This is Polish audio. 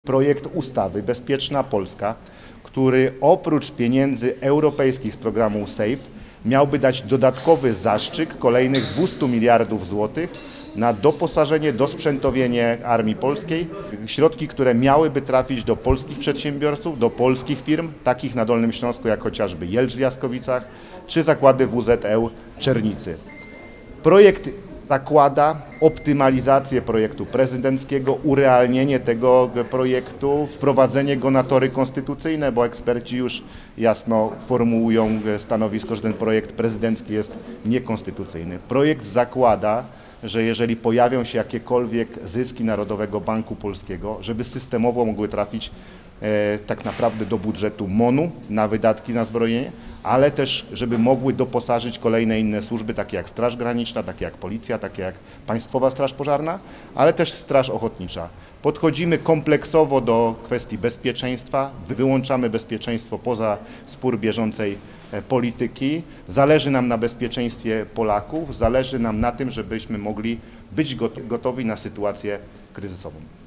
Projekt ustawy Bezpieczna Polska, który oprócz pieniędzy europejskich z programu SAFE miałby dać dodatkowy zastrzyk kolejnych 200 miliardów złotych na doposażenie, dosprzętowienie Armii Polskiej. Środki, które miałyby trafić do polskich przedsiębiorców, do polskich firm, takich na Dolnym Śląsku jak chociażby Jelcz w Jaskowicach czy zakłady WZEU Czernicy. Projekt zakłada optymalizację projektu prezydenckiego, urealnienie tego projektu, wprowadzenie go na tory konstytucyjne, bo eksperci już jasno formułują stanowisko, że ten projekt prezydencki jest niekonstytucyjny. Projekt zakłada, że jeżeli pojawią się jakiekolwiek zyski Narodowego Banku Polskiego, żeby systemowo mogły trafić tak naprawdę do budżetu MON-u na wydatki na zbrojenie, ale też żeby mogły doposażyć kolejne inne służby, takie jak Straż Graniczna, takie jak Policja, takie jak Państwowa Straż Pożarna, ale też Straż Ochotnicza. Podchodzimy kompleksowo do kwestii bezpieczeństwa, wyłączamy bezpieczeństwo poza spór bieżącej polityki. Zależy nam na bezpieczeństwie Polaków, zależy nam na tym, żebyśmy mogli być gotowi na sytuację kryzysową.